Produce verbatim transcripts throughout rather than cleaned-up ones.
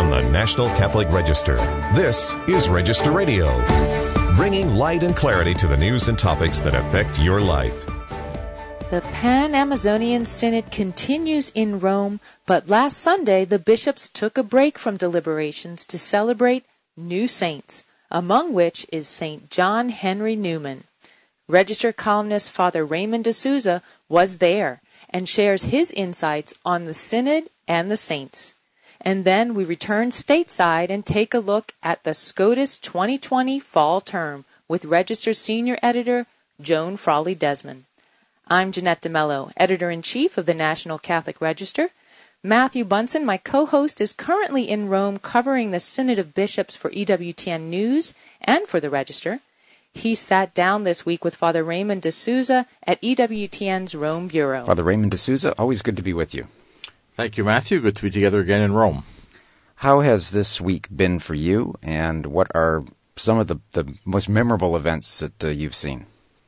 from the National Catholic Register. This is Register Radio, bringing light and clarity to the news and topics that affect your life. The Pan-Amazonian Synod continues in Rome, but last Sunday the bishops took a break from deliberations to celebrate new saints, among which is Saint John Henry Newman. Register columnist Father Raymond D'Souza was there and shares his insights on the Synod and the saints. And then we return stateside and take a look at the SCOTUS twenty twenty fall term with Register Senior Editor Joan Frawley Desmond. I'm Jeanette DeMello, Editor-in-Chief of the National Catholic Register. Matthew Bunson, my co-host, is currently in Rome covering the Synod of Bishops for E W T N News and for the Register. He sat down this week with Father Raymond D'Souza at E W T N's Rome Bureau. Father Raymond D'Souza, always good to be with you. Thank you, Matthew. Good to be together again in Rome. How has this week been for you, and what are some of the, the most memorable events that uh, you've seen?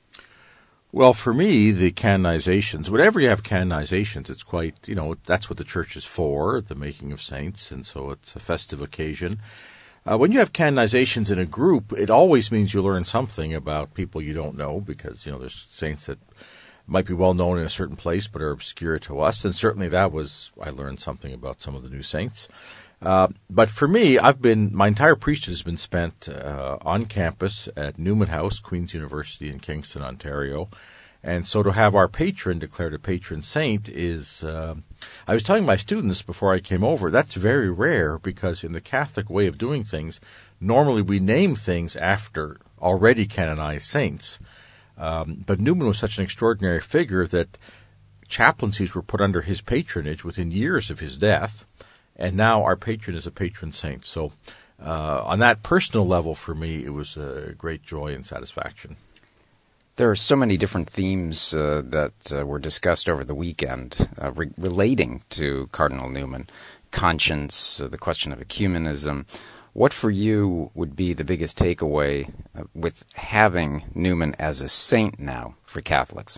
Well, for me, the canonizations, whenever you have canonizations, it's quite, you know, that's what the church is for, the making of saints, and so it's a festive occasion. Uh, when you have canonizations in a group, it always means you learn something about people you don't know, because, you know, there's saints that might be well known in a certain place but are obscure to us, and certainly that was, I learned something about some of the new saints. Uh, but for me, I've been, my entire priesthood has been spent uh, on campus at Newman House, Queen's University in Kingston, Ontario. And so to have our patron declared a patron saint is, uh, I was telling my students before I came over, that's very rare, because in the Catholic way of doing things, normally we name things after already canonized saints. Um, but Newman was such an extraordinary figure that chaplaincies were put under his patronage within years of his death. And now our patron is a patron saint. So uh, on that personal level, for me, it was a great joy and satisfaction. There are so many different themes uh, that uh, were discussed over the weekend uh, re- relating to Cardinal Newman. Conscience, uh, the question of ecumenism. What for you would be the biggest takeaway uh, with having Newman as a saint now for Catholics?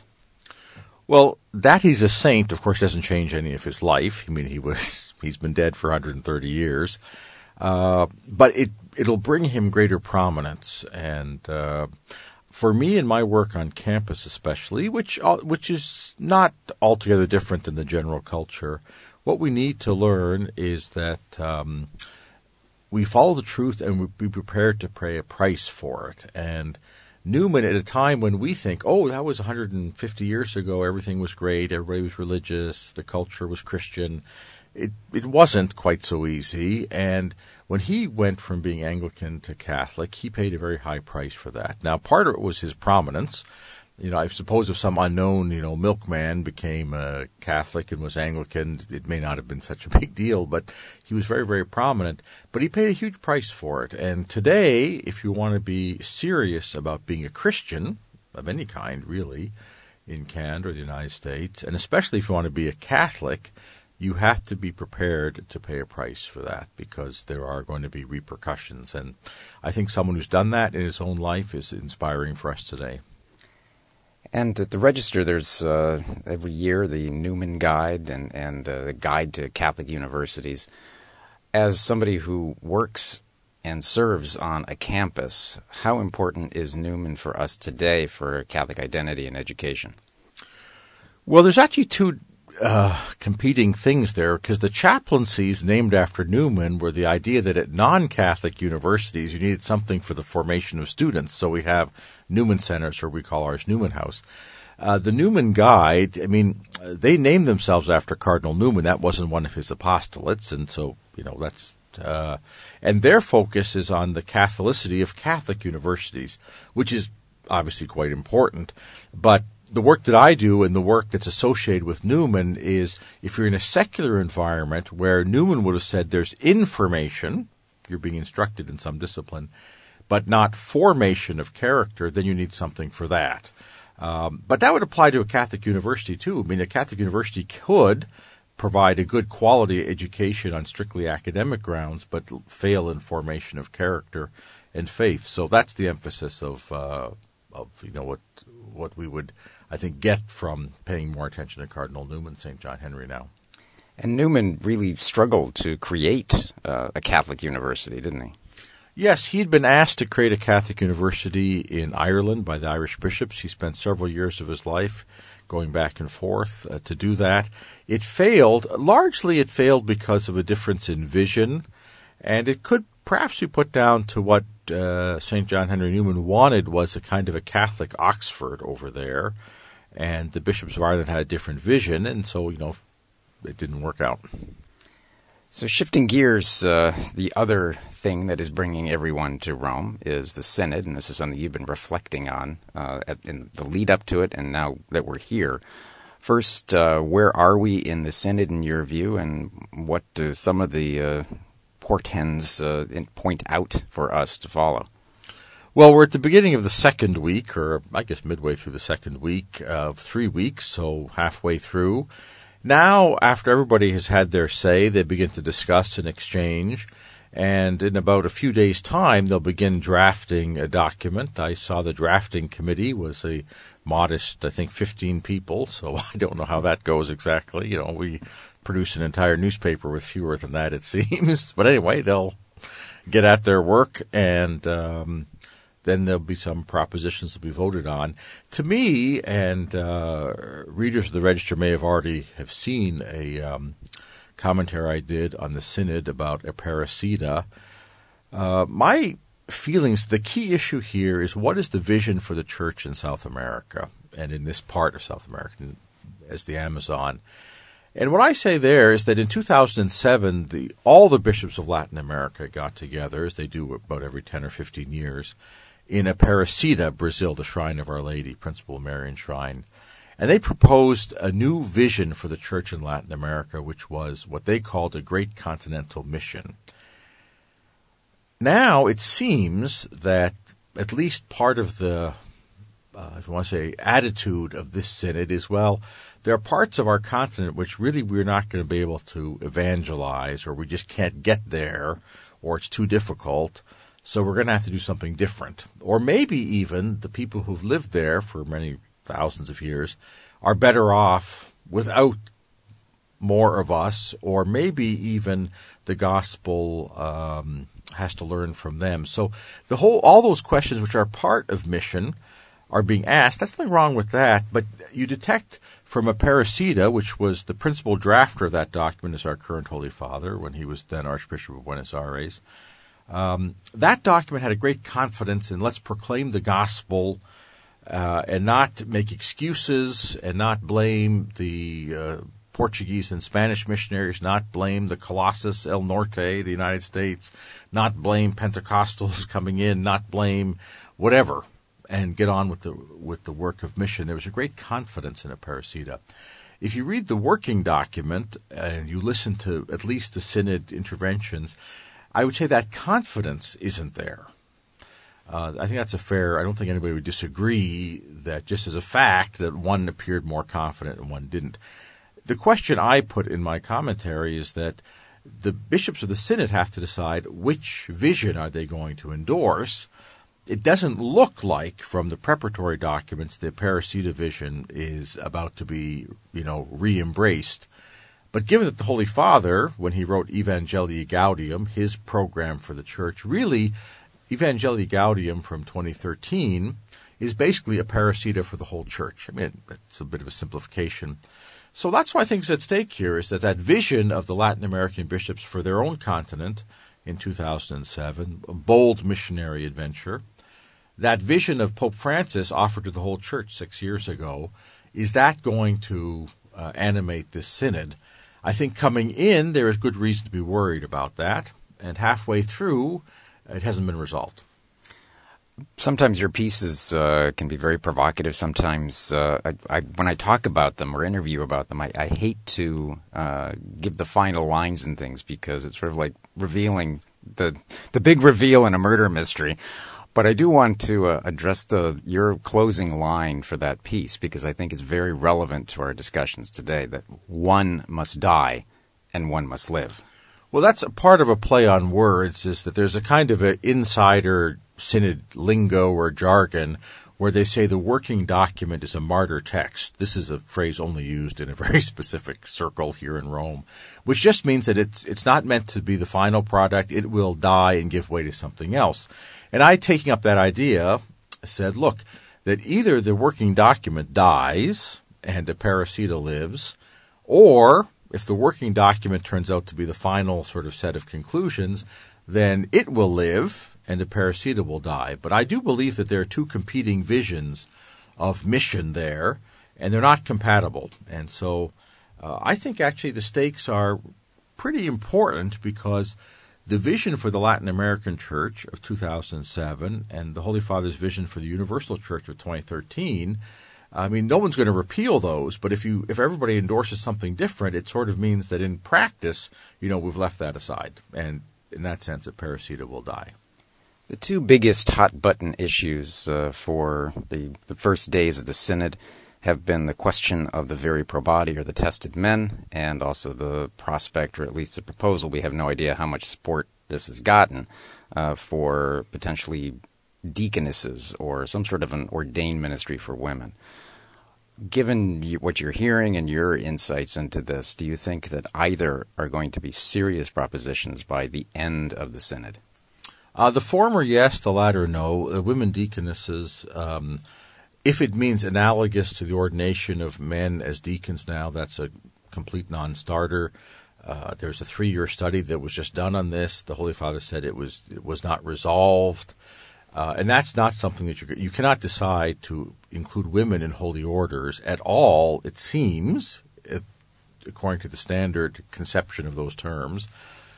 Well, that he's a saint, of course, doesn't change any of his life. I mean, he was, he's been dead for one hundred thirty years. Uh, but it, it'll bring him greater prominence. And, uh, for me in my work on campus especially, which, which is not altogether different than the general culture, what we need to learn is that, um, we follow the truth and we be prepared to pay a price for it. And Newman, at a time when we think, oh, that was one hundred fifty years ago, everything was great, everybody was religious, the culture was Christian, it it wasn't quite so easy. And when he went from being Anglican to Catholic, he paid a very high price for that. Now, part of it was his prominence. You know, I suppose if some unknown, you know, milkman became a Catholic and was Anglican, it may not have been such a big deal, but he was very, very prominent. But he paid a huge price for it. And today, if you want to be serious about being a Christian, of any kind, really, in Canada or the United States, and especially if you want to be a Catholic, you have to be prepared to pay a price for that, because there are going to be repercussions. And I think someone who's done that in his own life is inspiring for us today. And at the Register, there's uh, every year the Newman Guide and, and uh, the Guide to Catholic Universities. As somebody who works and serves on a campus, how important is Newman for us today for Catholic identity and education? Well, there's actually two uh, competing things there, because the chaplaincies named after Newman were the idea that at non-Catholic universities you needed something for the formation of students. So we have Newman Centers, or we call ours Newman House. Uh, the Newman Guide, I mean, they named themselves after Cardinal Newman. That wasn't one of his apostolates, and so, you know, that's, uh, and their focus is on the Catholicity of Catholic universities, which is obviously quite important. But the work that I do and the work that's associated with Newman is, if you're in a secular environment where Newman would have said there's information, you're being instructed in some discipline, but not formation of character, then you need something for that. Um, but that would apply to a Catholic university too. I mean, a Catholic university could provide a good quality education on strictly academic grounds, but fail in formation of character and faith. So that's the emphasis of, uh, of you know, what what we would, I think, get from paying more attention to Cardinal Newman, Saint John Henry now. And Newman really struggled to create uh, a Catholic university, didn't he? Yes, he'd been asked to create a Catholic university in Ireland by the Irish bishops. He spent several years of his life going back and forth uh, to do that. It failed. Largely it failed because of a difference in vision, and it could perhaps be put down to what uh, Saint John Henry Newman wanted was a kind of a Catholic Oxford over there, and the bishops of Ireland had a different vision, and so, you know, it didn't work out. So shifting gears, uh, the other thing that is bringing everyone to Rome is the Synod, and this is something you've been reflecting on uh, at, in the lead up to it, and now that we're here. First, uh, where are we in the Synod in your view, and what do some of the uh, portends uh, point out for us to follow? Well, we're at the beginning of the second week, or I guess midway through the second week of three weeks, so halfway through. Now, after everybody has had their say, they begin to discuss and exchange, and in about a few days' time, they'll begin drafting a document. I saw the drafting committee was a modest, I think, fifteen people, so I don't know how that goes exactly. You know, we produce an entire newspaper with fewer than that, it seems. But anyway, they'll get at their work, and um, then there'll be some propositions to be voted on. To me, and uh, readers of the Register may have already have seen a um, commentary I did on the Synod about Aparecida. Uh, my feelings, the key issue here is what is the vision for the Church in South America, and in this part of South America, as the Amazon. And what I say there is that in two thousand seven, the, all the bishops of Latin America got together, as they do about every ten or fifteen years, in Aparecida, Brazil, the shrine of Our Lady, Principal Marian Shrine. And they proposed a new vision for the Church in Latin America, which was what they called a great continental mission. Now it seems that at least part of the, uh, if you want to say, attitude of this synod is, well, there are parts of our continent which really we're not going to be able to evangelize, or we just can't get there, or it's too difficult. So we're going to have to do something different. Or maybe even the people who've lived there for many thousands of years are better off without more of us, or maybe even the gospel um, has to learn from them. So the whole, all those questions which are part of mission are being asked. That's nothing wrong with that, but you detect from Aparecida, which was the principal drafter of that document, is our current Holy Father when he was then Archbishop of Buenos Aires. Um, that document had a great confidence in let's proclaim the gospel uh, and not make excuses and not blame the uh, Portuguese and Spanish missionaries, not blame the Colossus El Norte, the United States, not blame Pentecostals coming in, not blame whatever, and get on with the with the work of mission. There was a great confidence in Aparecida. If you read the working document and you listen to at least the Synod interventions, I would say that confidence isn't there. Uh, I think that's a fair, I don't think anybody would disagree that just as a fact that one appeared more confident and one didn't. The question I put in my commentary is that the bishops of the Synod have to decide which vision are they going to endorse. It doesn't look like from the preparatory documents the Aparecida vision is about to be, you know, re-embraced. But given that the Holy Father, when he wrote Evangelii Gaudium, his program for the Church, really, Evangelii Gaudium from twenty thirteen is basically Aparecida for the whole Church. I mean, it's a bit of a simplification. So that's why I think is at stake here is that that vision of the Latin American bishops for their own continent in two thousand seven, a bold missionary adventure, that vision of Pope Francis offered to the whole Church six years ago, is that going to uh, animate this synod? I think coming in, there is good reason to be worried about that. And halfway through, it hasn't been resolved. Sometimes your pieces uh, can be very provocative. Sometimes uh, I, I, when I talk about them or interview about them, I, I hate to uh, give the final lines and things because it's sort of like revealing the the big reveal in a murder mystery. But I do want to uh, address the your closing line for that piece because I think it's very relevant to our discussions today, that one must die and one must live. Well, that's a part of a play on words, is that there's a kind of an insider synod lingo or jargon where they say the working document is a martyr text. This is a phrase only used in a very specific circle here in Rome, which just means that it's it's not meant to be the final product. It will die and give way to something else. And I, taking up that idea, said, look, that either the working document dies and a Parasita lives, or if the working document turns out to be the final sort of set of conclusions, then it will live and the Parasita will die. But I do believe that there are two competing visions of mission there, and they're not compatible. And so uh, I think actually the stakes are pretty important, because the vision for the Latin American Church of two thousand seven and the Holy Father's vision for the Universal Church of twenty thirteen, I mean, no one's going to repeal those, but if you if everybody endorses something different, it sort of means that in practice, you know, we've left that aside. And in that sense, a Parasita will die. The two biggest hot-button issues uh, for the, the first days of the Synod have been the question of the viri probati, or the tested men, and also the prospect, or at least the proposal, we have no idea how much support this has gotten, uh, for potentially deaconesses or some sort of an ordained ministry for women. Given what you're hearing and your insights into this, do you think that either are going to be serious propositions by the end of the Synod? Uh, the former, yes. The latter, no. The women deaconesses, um, if it means analogous to the ordination of men as deacons now, that's a complete non-starter. Uh, there's a three-year study that was just done on this. The Holy Father said it was it was not resolved. Uh, and that's not something that you you cannot decide to include women in holy orders at all, it seems, it, according to the standard conception of those terms.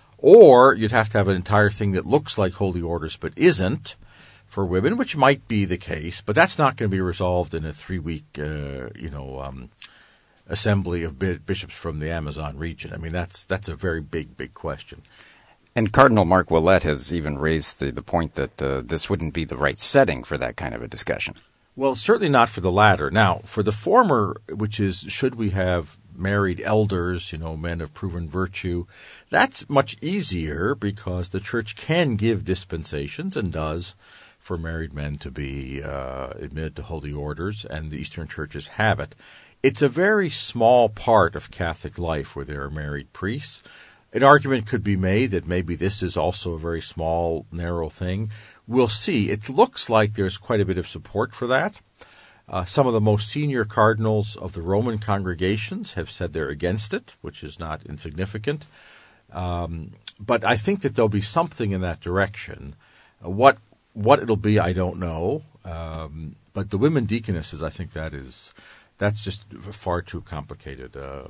Or you'd have to have an entire thing that looks like holy orders but isn't for women, which might be the case, but that's not going to be resolved in a three-week, uh, you know, um, assembly of bishops from the Amazon region. I mean, that's that's a very big, big question. And Cardinal Mark Ouellet has even raised the, the point that uh, this wouldn't be the right setting for that kind of a discussion. Well, certainly not for the latter. Now, for the former, which is should we have married elders, you know, men of proven virtue, that's much easier because the Church can give dispensations and does for married men to be uh, admitted to holy orders, and the Eastern churches have it. It's a very small part of Catholic life where there are married priests. An argument could be made that maybe this is also a very small, narrow thing. We'll see. It looks like there's quite a bit of support for that. Uh, some of the most senior cardinals of the Roman congregations have said they're against it, which is not insignificant. Um, but I think that there'll be something in that direction. Uh, what what it'll be, I don't know. Um, but the women deaconesses, I think that is that's just far too complicated uh,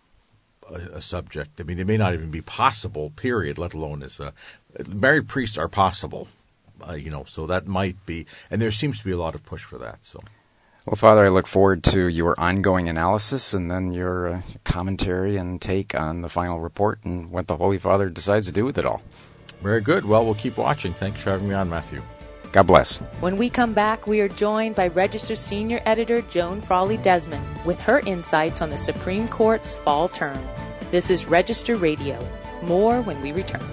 a, a subject. I mean, it may not even be possible, period, let alone as a married priests are possible, uh, you know, so that might be, and there seems to be a lot of push for that, so. Well, Father, I look forward to your ongoing analysis and then your uh, commentary and take on the final report and what the Holy Father decides to do with it all. Very good. Well, we'll keep watching. Thanks for having me on, Matthew. God bless. When we come back, we are joined by Register Senior Editor Joan Frawley Desmond with her insights on the Supreme Court's fall term. This is Register Radio. More when we return.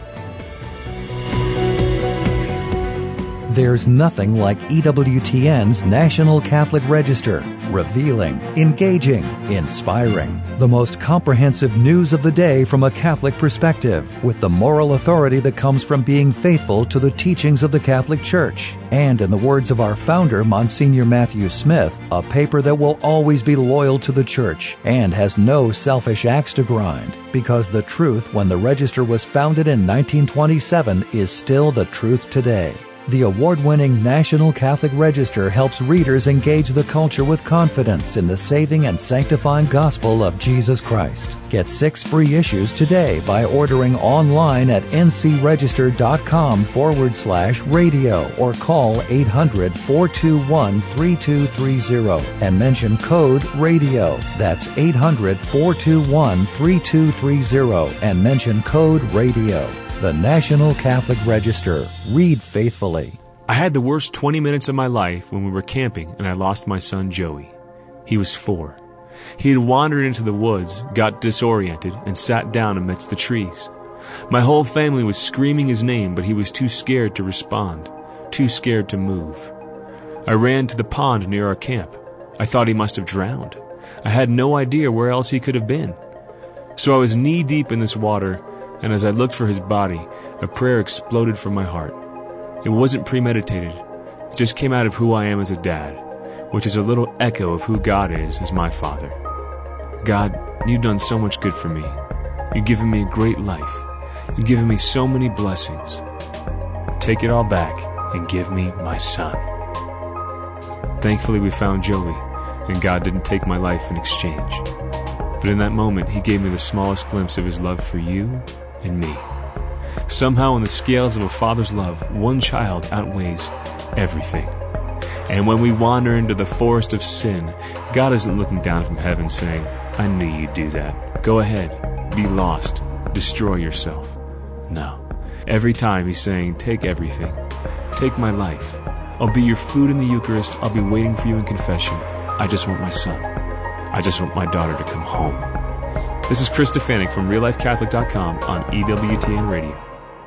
There's nothing like E W T N's National Catholic Register. Revealing, engaging, inspiring. The most comprehensive news of the day from a Catholic perspective, with the moral authority that comes from being faithful to the teachings of the Catholic Church. And in the words of our founder, Monsignor Matthew Smith, a paper that will always be loyal to the Church and has no selfish axe to grind. Because the truth, when the Register was founded in nineteen twenty-seven, is still the truth today. The award-winning National Catholic Register helps readers engage the culture with confidence in the saving and sanctifying gospel of Jesus Christ. Get six free issues today by ordering online at ncregister.com forward slash radio or call eight hundred, four two one, three two three zero and mention code RADIO. That's eight hundred, four two one, three two three zero and mention code RADIO. The National Catholic Register. Read faithfully. I had the worst twenty minutes of my life when we were camping and I lost my son Joey. He was four. He had wandered into the woods, got disoriented, and sat down amidst the trees. My whole family was screaming his name, but he was too scared to respond, too scared to move. I ran to the pond near our camp. I thought he must have drowned. I had no idea where else he could have been. So I was knee-deep in this water, and as I looked for his body, a prayer exploded from my heart. It wasn't premeditated. It just came out of who I am as a dad, which is a little echo of who God is as my father. God, you've done so much good for me. You've given me a great life. You've given me so many blessings. Take it all back and give me my son. Thankfully, we found Joey, and God didn't take my life in exchange. But in that moment, he gave me the smallest glimpse of his love for you and me. Somehow, in the scales of a father's love, one child outweighs everything. And when we wander into the forest of sin, God isn't looking down from heaven saying, I knew you'd do that. Go ahead, be lost, destroy yourself. No. Every time he's saying, take everything. Take my life. I'll be your food in the Eucharist. I'll be waiting for you in confession. I just want my son. I just want my daughter to come home. This is Chris Stefanik from real life catholic dot com on E W T N Radio.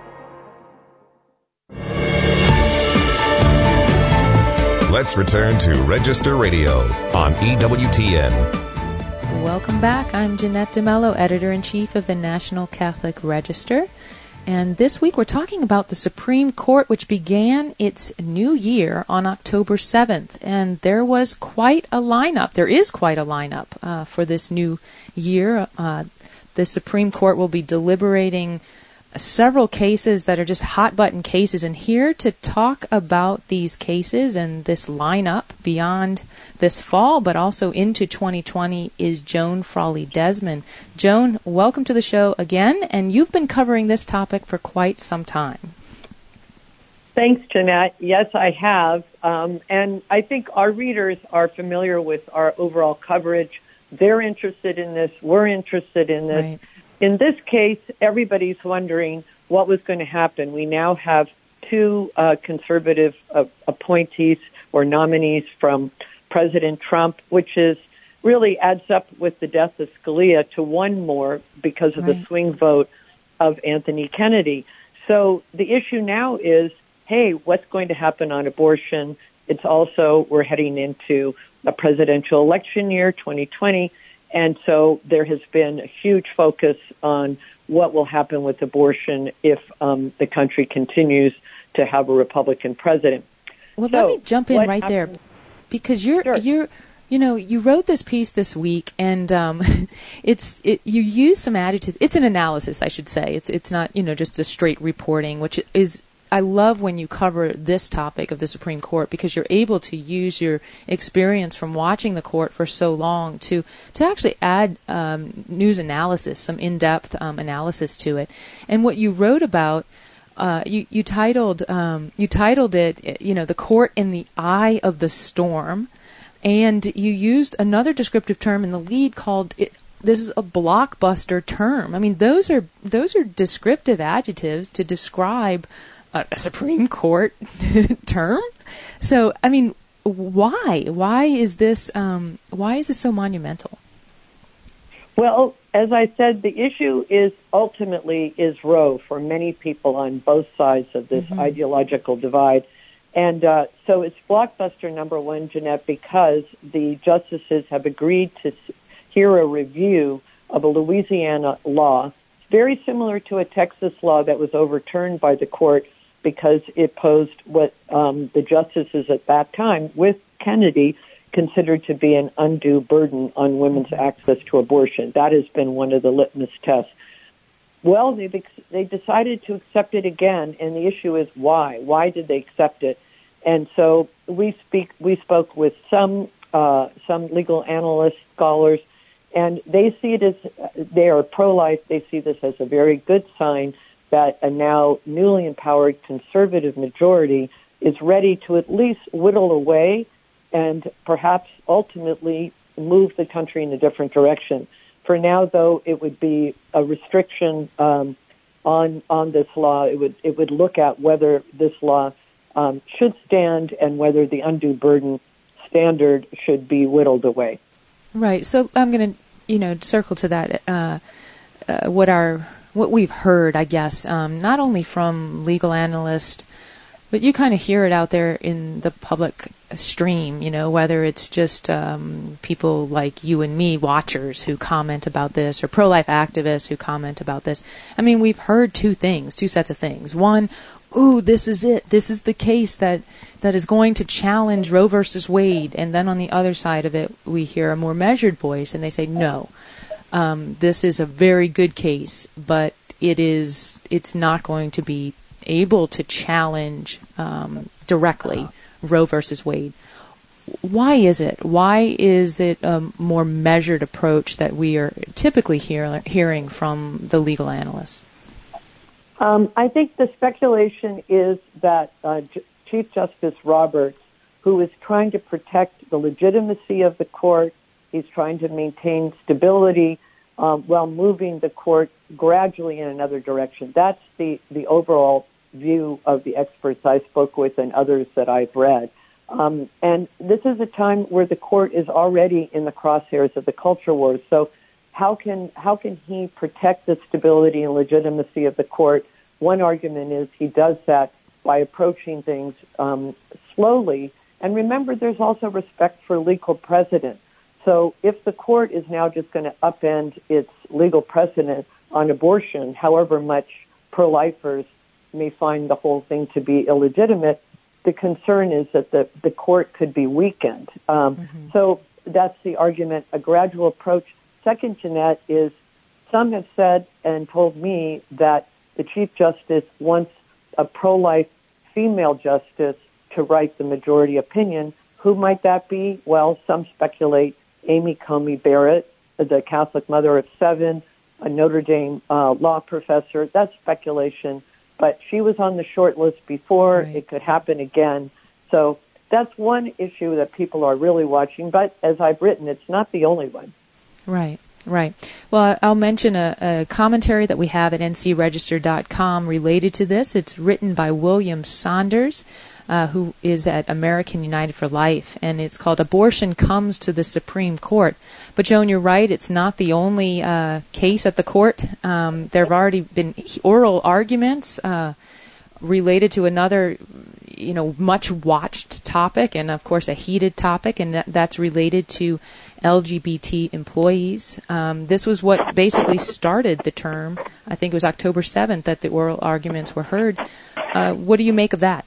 Let's return to Register Radio on E W T N. Welcome back. I'm Jeanette DeMello, Editor-in-Chief of the National Catholic Register. And this week we're talking about the Supreme Court, which began its new year on October seventh. And there was quite a lineup. There is quite a lineup uh, for this new year. Uh, the Supreme Court will be deliberating several cases that are just hot-button cases. And here to talk about these cases and this lineup beyond this fall, but also into twenty twenty, is Joan Frawley Desmond. Joan, welcome to the show again, and you've been covering this topic for quite some time. Thanks, Jeanette. Yes, I have. Um, and I think our readers are familiar with our overall coverage. They're interested in this. We're interested in this. Right. In this case, everybody's wondering what was going to happen. We now have two uh, conservative uh, appointees or nominees from President Trump, which is really adds up with the death of Scalia to one more because of right. the swing vote of Anthony Kennedy. So the issue now is, hey, what's going to happen on abortion? It's also, we're heading into a presidential election year, twenty twenty, and so there has been a huge focus on what will happen with abortion if um, the country continues to have a Republican president. Well, so let me jump in right happens? there, because you're sure. you're you know you wrote this piece this week, and um, it's it, you use some adjectives. It's an analysis, I should say. It's it's not you know just a straight reporting, which is. I love when you cover this topic of the Supreme Court, because you're able to use your experience from watching the court for so long to to actually add um, news analysis, some in-depth um, analysis to it. And what you wrote about, uh, you you titled um, you titled it, you know, the court in the eye of the storm, and you used another descriptive term in the lead called it. This is a blockbuster term. I mean, those are those are descriptive adjectives to describe a, a Supreme Court term. So, I mean, why? Why is this? Um, why is this so monumental? Well, as I said, the issue is ultimately is Roe for many people on both sides of this mm-hmm. ideological divide. And uh, so it's blockbuster number one, Jeanette, because the justices have agreed to hear a review of a Louisiana law, very similar to a Texas law that was overturned by the court because it posed what um, the justices at that time, with Kennedy, considered to be an undue burden on women's access to abortion. That has been one of the litmus tests. Well, they they decided to accept it again, and the issue is why? Why did they accept it? And so we speak. We spoke with some uh, some legal analysts, scholars, and they see it as, they are pro-life. They see this as a very good sign that a now newly empowered conservative majority is ready to at least whittle away and perhaps ultimately move the country in a different direction. For now, though, it would be a restriction um, on on this law. It would it would look at whether this law um, should stand and whether the undue burden standard should be whittled away. Right. So I'm going to, you know, circle to that. Uh, uh, what our what we've heard, I guess, um, not only from legal analysts, but you kind of hear it out there in the public stream, you know, whether it's just um, people like you and me, watchers, who comment about this, or pro-life activists who comment about this. I mean, we've heard two things, two sets of things. One, ooh, this is it. This is the case that, that is going to challenge Roe versus Wade. And then on the other side of it, we hear a more measured voice, and they say, no, um, this is a very good case, but it is it's not going to be able to challenge um, directly Roe versus Wade. Why is it? Why is it a more measured approach that we are typically hear, hearing from the legal analysts? Um, I think the speculation is that uh, J- Chief Justice Roberts, who is trying to protect the legitimacy of the court, he's trying to maintain stability um, while moving the court gradually in another direction. That's the, the overall view of the experts I spoke with and others that I've read. Um, and this is a time where the court is already in the crosshairs of the culture wars. So how can how can he protect the stability and legitimacy of the court? One argument is he does that by approaching things um, slowly. And remember, there's also respect for legal precedent. So if the court is now just going to upend its legal precedent on abortion, however much pro-lifers may find the whole thing to be illegitimate, the concern is that the, the court could be weakened. Um, mm-hmm. So that's the argument, a gradual approach. Second, Jeanette, is some have said and told me that the Chief Justice wants a pro-life female justice to write the majority opinion. Who might that be? Well, some speculate Amy Coney Barrett, the Catholic mother of seven, a Notre Dame uh, law professor. That's speculation. But she was on the short list before. Right. It could happen again. So that's one issue that people are really watching. But as I've written, it's not the only one. Right, right. Well, I'll mention a, a commentary that we have at N C Register dot com related to this. It's written by William Saunders, uh, who is at American United for Life, and it's called Abortion Comes to the Supreme Court. But, Joan, you're right. It's not the only uh, case at the court. Um, there have already been oral arguments uh, related to another, you know, much-watched topic, and, of course, a heated topic, and that, that's related to L G B T employees. Um, this was what basically started the term. I think it was October seventh that the oral arguments were heard. Uh, what do you make of that?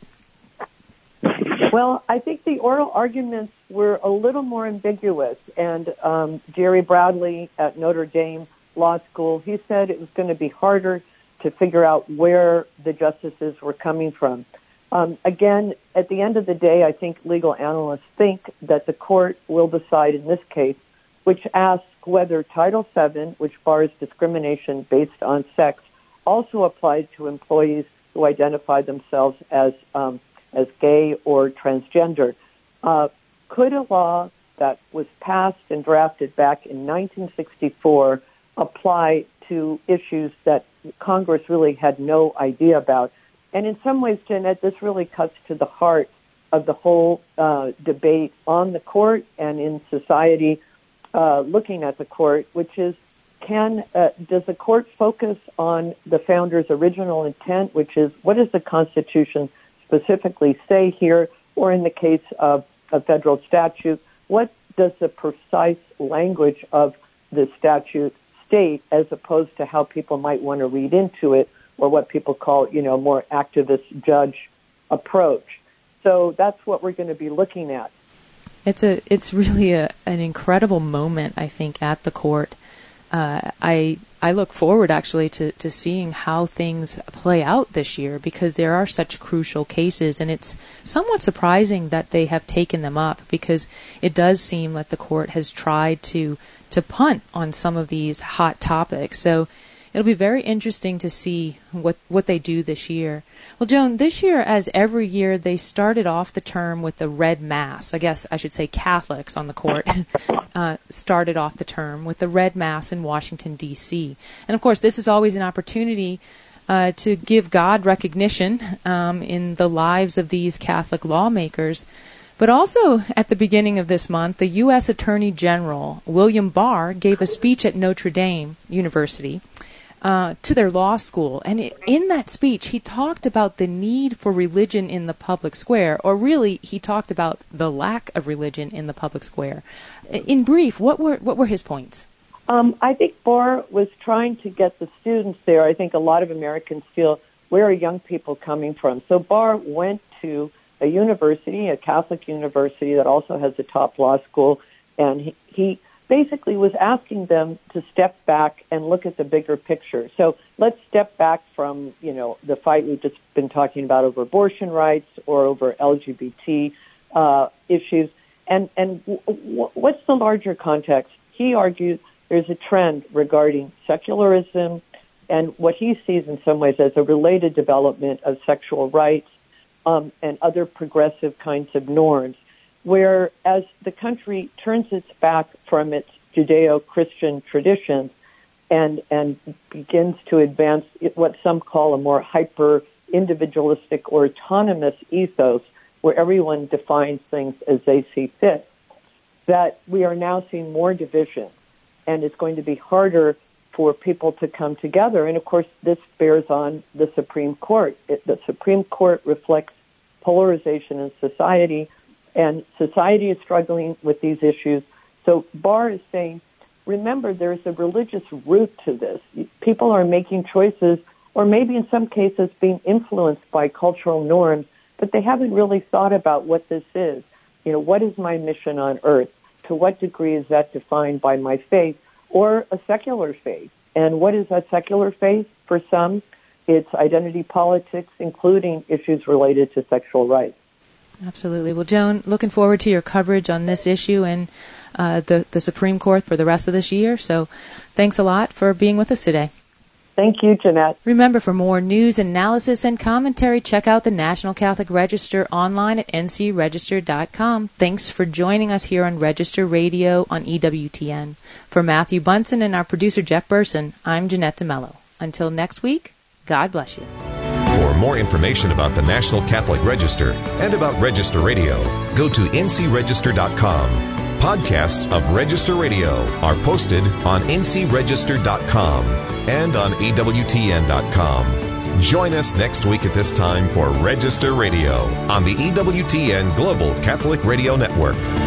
Well, I think the oral arguments were a little more ambiguous, and um, Jerry Bradley at Notre Dame Law School, he said it was going to be harder to figure out where the justices were coming from. Um, again, at the end of the day, I think legal analysts think that the court will decide in this case, which asks whether Title seven, which bars discrimination based on sex, also applies to employees who identify themselves as um, as gay or transgender. Uh, could a law that was passed and drafted back in nineteen sixty-four apply to issues that Congress really had no idea about? And in some ways, Jeanette, this really cuts to the heart of the whole uh, debate on the court and in society uh, looking at the court, which is, can uh, does the court focus on the founders' original intent, which is what does the Constitution specifically say here, or in the case of a federal statute, what does the precise language of the statute state as opposed to how people might want to read into it, or what people call, you know, more activist judge approach. So that's what we're going to be looking at. It's a, it's really a, an incredible moment, I think, at the court. Uh, I I look forward actually to, to seeing how things play out this year, because there are such crucial cases, and it's somewhat surprising that they have taken them up, because it does seem that the court has tried to to punt on some of these hot topics. So it'll be very interesting to see what, what they do this year. Well, Joan, this year, as every year, they started off the term with the Red Mass. I guess I should say Catholics on the court uh, started off the term with the Red Mass in Washington, D C And, of course, this is always an opportunity uh, to give God recognition um, in the lives of these Catholic lawmakers. But also, at the beginning of this month, the U S Attorney General, William Barr, gave a speech at Notre Dame University. uh, to their law school. And it, in that speech, he talked about the need for religion in the public square, or really, he talked about the lack of religion in the public square. In brief, what were what were his points? Um, I think Barr was trying to get the students there. I think a lot of Americans feel, where are young people coming from? So Barr went to a university, a Catholic university that also has a top law school, and he, he basically was asking them to step back and look at the bigger picture. So let's step back from, you know, the fight we've just been talking about over abortion rights or over L G B T uh, issues, and, and w- w- what's the larger context? He argued there's a trend regarding secularism and what he sees in some ways as a related development of sexual rights um, and other progressive kinds of norms, where as the country turns its back from its Judeo-Christian traditions and and begins to advance what some call a more hyper-individualistic or autonomous ethos, where everyone defines things as they see fit, that we are now seeing more division, and it's going to be harder for people to come together. And, of course, this bears on the Supreme Court. It, the Supreme Court reflects polarization in society, and society is struggling with these issues. So Barr is saying, remember, there's a religious root to this. People are making choices, or maybe in some cases being influenced by cultural norms, but they haven't really thought about what this is. You know, what is my mission on earth? To what degree is that defined by my faith or a secular faith? And what is that secular faith? For some, it's identity politics, including issues related to sexual rights. Absolutely. Well, Joan, looking forward to your coverage on this issue and uh, the, the Supreme Court for the rest of this year. So thanks a lot for being with us today. Thank you, Jeanette. Remember, for more news, analysis, and commentary, check out the National Catholic Register online at n c register dot com. Thanks for joining us here on Register Radio on E W T N. For Matthew Bunson and our producer, Jeff Burson, I'm Jeanette DeMello. Until next week, God bless you. For more information about the National Catholic Register and about Register Radio, go to n c register dot com. Podcasts of Register Radio are posted on n c register dot com and on E W T N dot com. Join us next week at this time for Register Radio on the E W T N Global Catholic Radio Network.